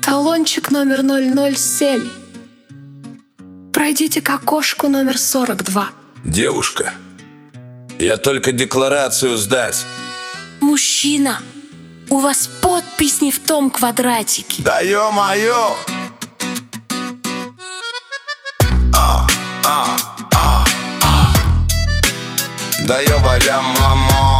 Талончик номер 007. Пройдите к окошку номер 42. Девушка, я только декларацию сдать. Мужчина, у вас подпись не в том квадратике. Да ё-моё! Да ёбаля мамо.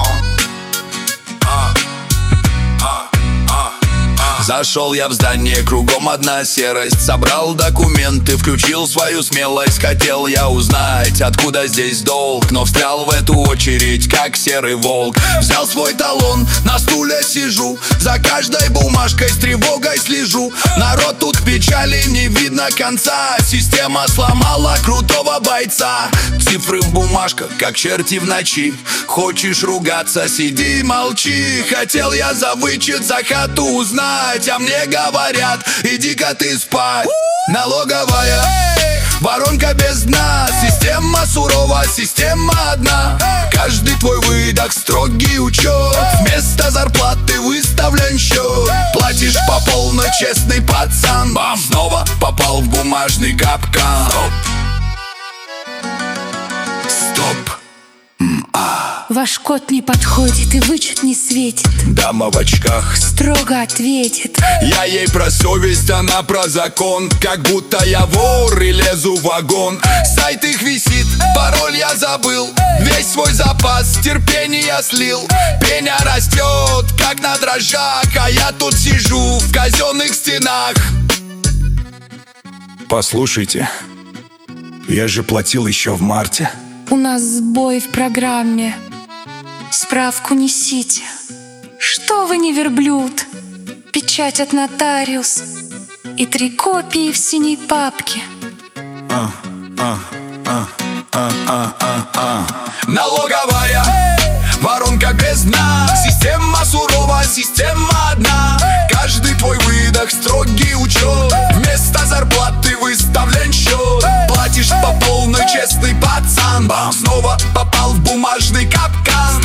Зашел я в здание, кругом одна серость. Собрал документы, включил свою смелость. Хотел я узнать, откуда здесь долг, но встрял в эту очередь, как серый волк. Взял свой талон, на стуле сижу, за каждой бумажкой с тревогой слежу. Народ тут в печали, не видно конца. Система сломала крутого бойца. Цифры в бумажках, как черти в ночи. Хочешь ругаться, сиди и молчи. Хотел я за вычет, за хату узнать, а мне говорят, иди-ка ты спать. Налоговая, воронка без дна. Система сурова, система одна. Каждый твой выдох, строгий учет. Вместо зарплаты выставлен счет. Платишь по полной, честный пацан. Бам! Снова попал в бумажный капкан. Стоп. Ваш код не подходит и вычет не светит. Дама в очках строго ответит. Я ей про совесть, она про закон. Как будто я вор и лезу в вагон. Сайт их висит, пароль я забыл. Весь свой запас терпения слил. Пеня растет, как на дрожжах, а я тут сижу в казенных стенах. Послушайте, я же платил еще в марте. У нас сбой в программе. Справку несите. Что вы не верблюд? Печать от нотариус и 3 копии в синей папке. Налоговая, воронка без дна. Система сурова, система одна. Каждый твой выдох, строгий учет. Вместо зарплаты выставлен счет. Платишь по полной, честный пацан. Бам! Снова попал в бумажный капкан.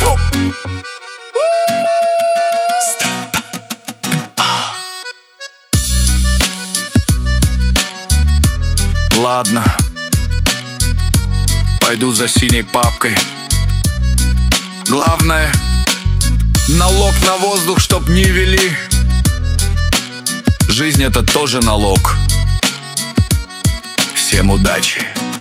Ладно, пойду за синей папкой. Главное, налог на воздух, чтоб не вели. Жизнь — это тоже налог. Всем удачи.